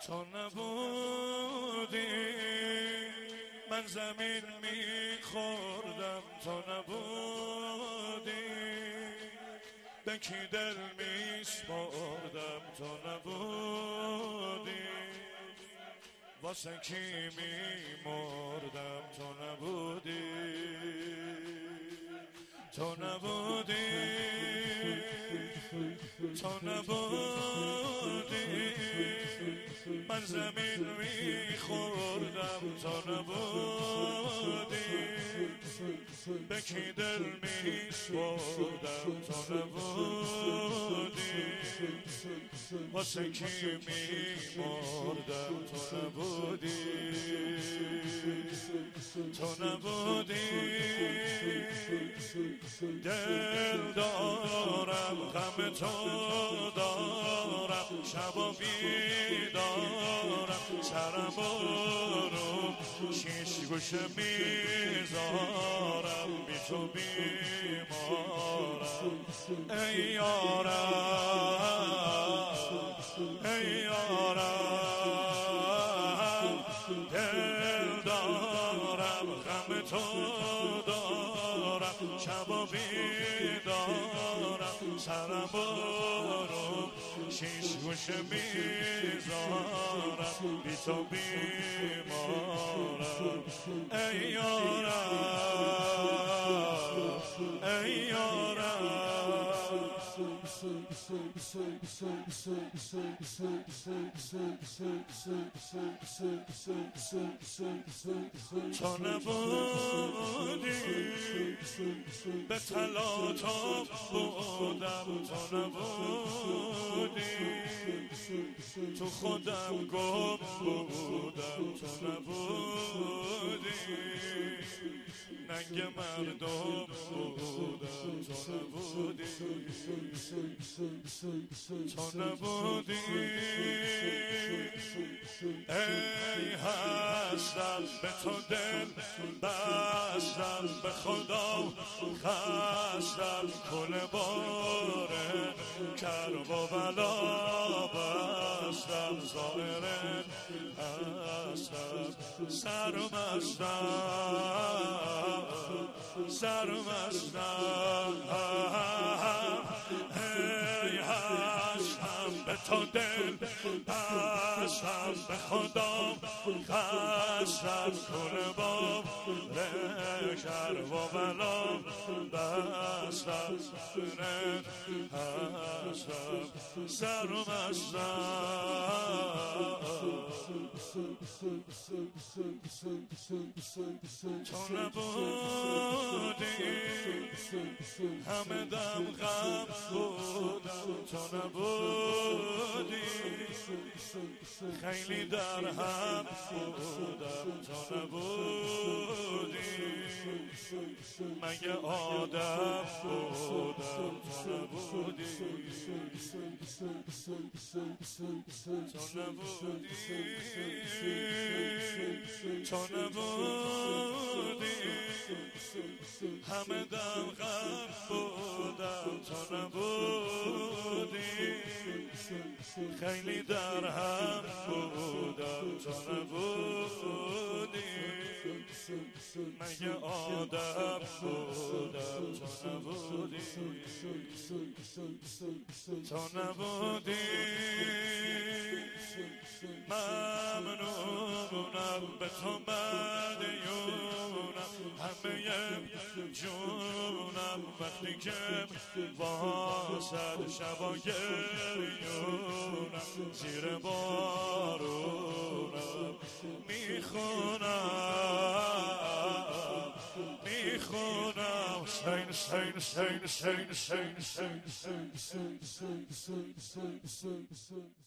تو نبودی من زمین میخوردم، تو نبودی به کی دل میسپردم، تو نبودی واسه کی میمردم، تو نبودی، تو نبودی، تو نبودی من زمین میخوردم، تو نبودی به کی دل میسپردم، تو نبودی واسه کی میمردم، تو نبودی، تو نبودی دل دارم غم تو دارم، شب بیدارم سرم رو شیش گوشه میذارم، بی تو بیمارم ای یارم، ای یارم دل دارم غم تو دارم، شب بیدارم سرم رو شیش گوشه میذارم، بی تو بیمارم ای یارم، ای یارم تو نبودی به تلاطم بودم، تو نبودی تو خودم گم بودم، تو نبودی ننگ مردم بودم، تو نبودی، تو نبودی ای هستم به تو دل بستم، به خدا خستم کل باره کرب و بلا بستم، ظاهره هستم سرم هستم، سرم هستم ای هستم به تو دل بستم، به خدا خستم کل باب لشر و بلا بستم، سرت هستم سرم هستم تو نبودی همه دم غم بودم، تو نبودی خیلی در هم بودم، تو نبودی مگه آدم بودم، تو نبودی، تو نبودی، تو نبودی همه دم غم بودم، تو نبودی خیلی در هم بودم، تو نبودی مگه آدم بودم، تو نبودی، تو نبودی ممنونم به تو مدیونم، همه جونم وقتی که واسد شبا گریونم، زیر بارونم میخونم، میخونم سین سین سین سین سین سین